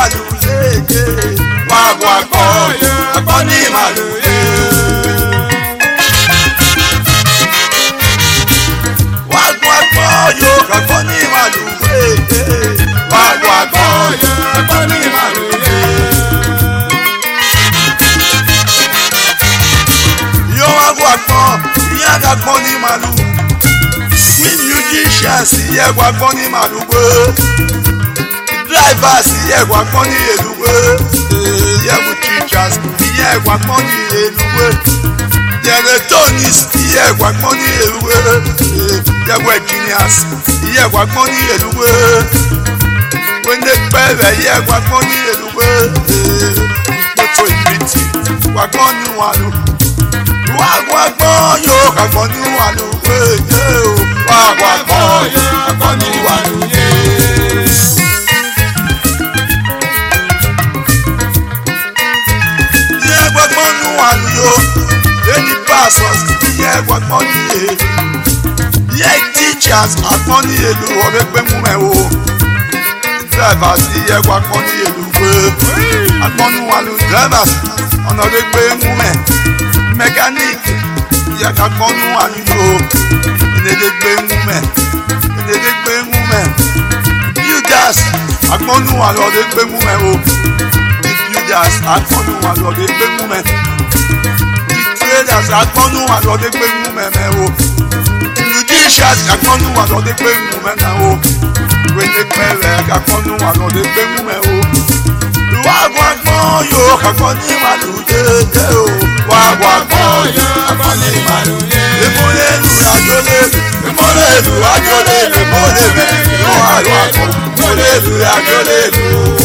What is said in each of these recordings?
màlúù léde. Wàgbọ́ àgbọ̀ ní màlúù léde. Wàgbọ́ yóò àgbọ̀ ní màlúù léde. Wàgbọ́ àgbọ̀ ní màlúù léde. Yóò wàgbọ́ àgbọ̀ ìyá àgbọ̀ ní màlúù. We musicians yẹ wàgbọ́ ní màlúù gbé. Drivers yẹ wàgbọ́ ní èlùgbé. Yẹ wù teachers yẹ wàgbọ́ ní èlùgbé. Dietonists yẹ wàgbọ́ ní èlùgbé. Yẹ wù engineers yẹ wàgbọ́ ní èlùgbé. Wẹ́ndẹ́gbẹ́rẹ́ yẹ wàgbọ́ ní èlùgbé. Mọ́tò ìbìtì wàgbọ́ ní wàlú. Wàgbọ́ yóò kàgbọ́ ní wàlú wéde o. Wàgbọ́ yóò kàgbọ́ ní wàlú yé. Yẹ gbàgbọ́ ní wàlú yó. Any pastors yẹ gbàgbọ́ ní yé. Yẹ teachers àgbọ́ ní èlú ọ̀rẹ́ pé mú mẹ́ o. Drivers yẹ gbàgbọ́ ní èlú wé. Àgbọ́ ní wàlú drivers ọ̀nà ọ̀rẹ́ pé mú mẹ́. Mechanic yẹ gbàgbọ́ ní wàlú yó. Ìdèdè gbé mú mẹ́. Ìdèdè gbé mú mẹ́. Builders àgbọ́ ní wàlú ọ̀rẹ́ pé mú mẹ́ o. Builders àgbọ́ ní wàlú ọ̀rẹ́ pé mú mẹ́. Traders àgbọ́ ní wàlú ọ̀rẹ́ pé mú mẹ́ mẹ́ o. Musicians àgbọ́ ní wàlú ọ̀rẹ́ pé mú mẹ́ náà o. Wẹ́ndẹ́gbẹ́rẹ́ àgbọ́ ní wàlú ọ̀rẹ́ pé mú mẹ́ o. Wàgbọ́ yóò kàgbọ́ ní màlúù dédé o. Wàgbọ́ yóò kàgbọ́ ní màlúù dédé. Ìmọ̀lẹ́ ìlú àjọlélù. Ìmọ̀lẹ́ ìlú àjọlélù. Ìmọ̀lẹ́ ìlú àjọlélù. Ìmọ̀lẹ́ ìlú àjọlélù.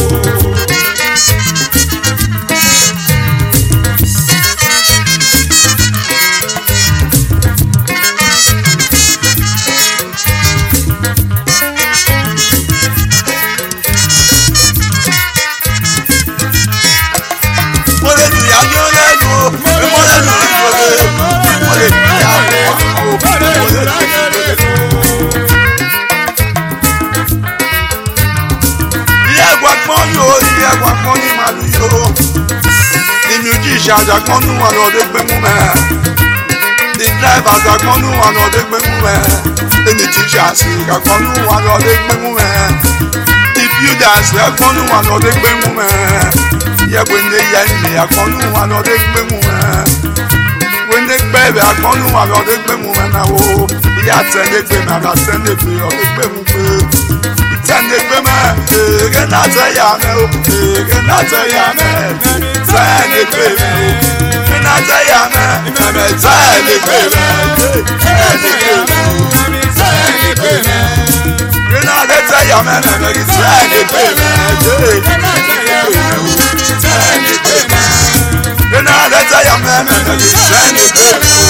Àjàgbọ́n nù wọn lọ́dẹ gbé mú mẹ́. The driver àjàgbọ́n nù wọn lọ́dẹ gbé mú mẹ́. Any teachers àjàgbọ́n nù wọn lọ́dẹ gbé mú mẹ́. The builders àjàgbọ́n nù wọn lọ́dẹ gbé mú mẹ́. Yẹ́pẹ̀ ní yẹ́nì àjàgbọ́n nù wọn lọ́dẹ gbé mú mẹ́. Wẹ́ndé gbẹ́rẹ́ àjàgbọ́n nù wọn lọ́dẹ gbé mú mẹ́ náà wò. Ìyá tẹ̀lé gbé mẹ́ àgbà tẹ̀lé gbé ọ̀dẹ gbé mú gbé. Tẹ̀lé gbé mẹ́ èrè náà tẹ̀ yà mẹ́ o. Èrè náà tẹ̀ yà mẹ́. Tẹ̀lé gbé mẹ́ o. Èrè náà tẹ̀ yà mẹ́. Mẹ́mẹ́ tẹ̀lé gbé mẹ́. Tẹ̀lé gbé mẹ́ o. Tẹ̀lé gbé mẹ́. Èrè náà tẹ̀ yà mẹ́. Mẹ́mẹ́ tẹ̀lé gbé mẹ́. Tẹ̀lé gbé mẹ́ o. Tẹ̀lé gbé mẹ́. Èrè náà tẹ̀ yà mẹ́. Mẹ́mẹ́ tẹ̀lé gbé mẹ́ o.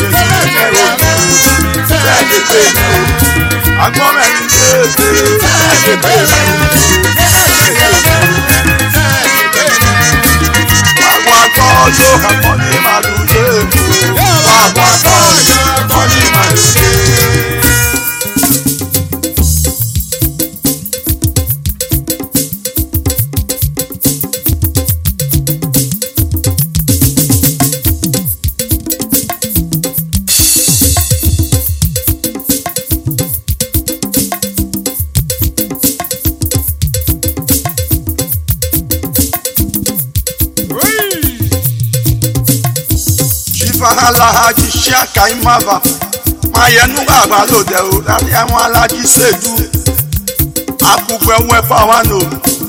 Tẹ̀lé gbé mẹ́ o. Àgbọ̀n mẹ́rin dé dé. Tẹ̀lé gbé mẹ́ o. Yóò kàgbọ́ ní màlúù yé. Wàgbọ́ yóò kàgbọ́ ní màlúù yé. Alhaji Shaka Imava Mayenu Abalode o láti àwọn Alhaji Seju Akugbe Wepa Wano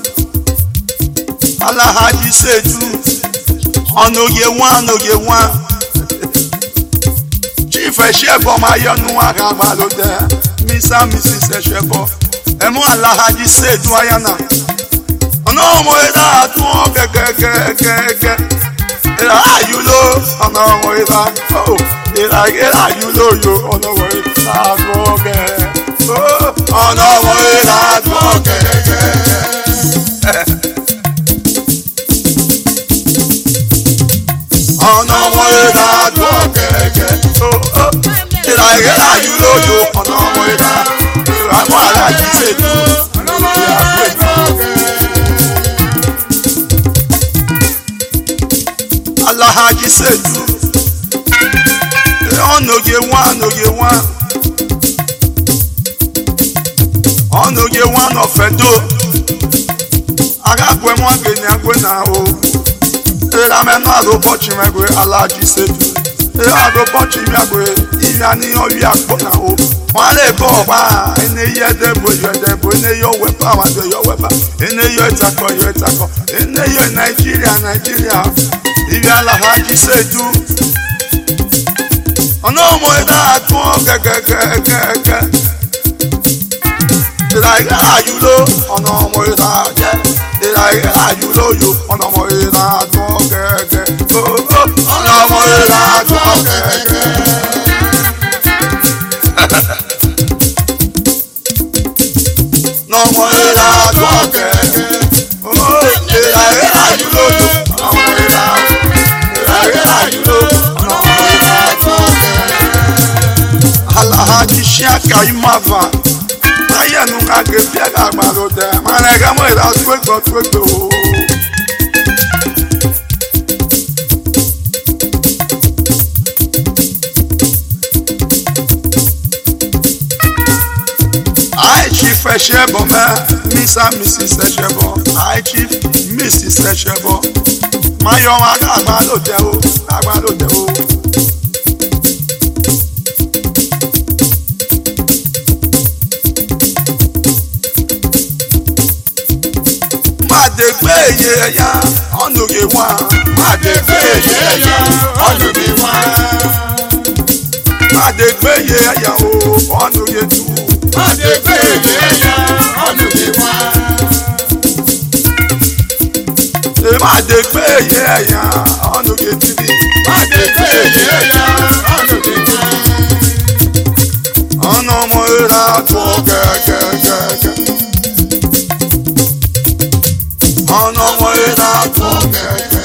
Alhaji Seju Onoye one Chief Eshebo Mayenu Abalode Mr. Mrs. Eshebo Emu Alhaji Seju Ayana Ono mo eda atun kekekekeke Ìlàyúlò ọ̀nà ọmọ ìlà ìlàyúlò yo ọ̀nà ọmọ ìlà gbọ́gẹ́ ọ̀nà ọmọ ìlà gbọ́gẹ́. Ọ̀nà ọmọ ìlà gbọ́gẹ́ ìlàyúlò yo ọ̀nà ọmọ ìlà ìlàmú Alhaji Seju ìlàgbé gbọ́gẹ́. Alhaji Sedu onoge one of Edo agagwe mwageni agwe na o erameno arobochi megwe Alhaji Sedu arobochi megwe iyani oyi akpo na o wale bo ba ene yedebo ene yo wepa wande yo wepa ene yo etako ene yo Nigeria ibi Alhaji Sedu ono mo ida tun keke like ayulo ono mo ida je like ayulo yo ono mo ida tun keke ono mo ida tun keke no mo ida tun keke oh like ayulo yo ono mo ida like ayulo ono mo ida tun keke Alhaji Shaka Imava aya nunca que pega marote manega moeda suelto I chief Eshebo Mrs. Eshebo I chief Mrs. Eshebo mayo agba lote o Madegbe ya onuge wa Madegbe ya onuge wa Madegbe ya o onuge tu Madegbe ya onuge wa Madegbe ya onuge tu Madegbe ya onuge wa ono mo ra to ke ono mo ida to ke